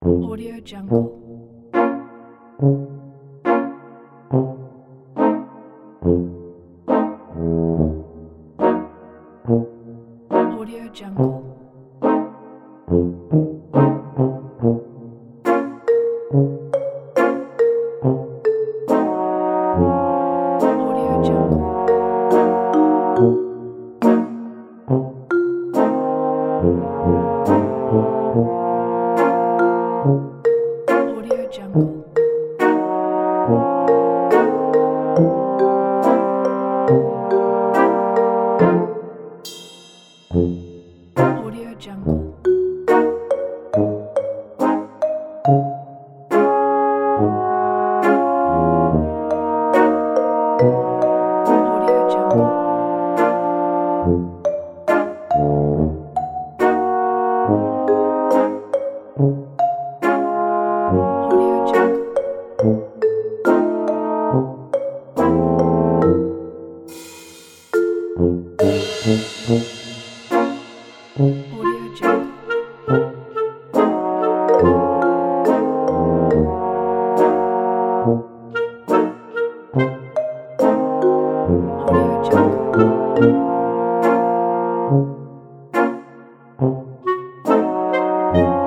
Audio Jungle. Audio Jungle. Audio Jungle. Audio Jungle. Audio Jungle. Audio Jungle. Audio Jungle. Audio Jungle. Audio Jungle.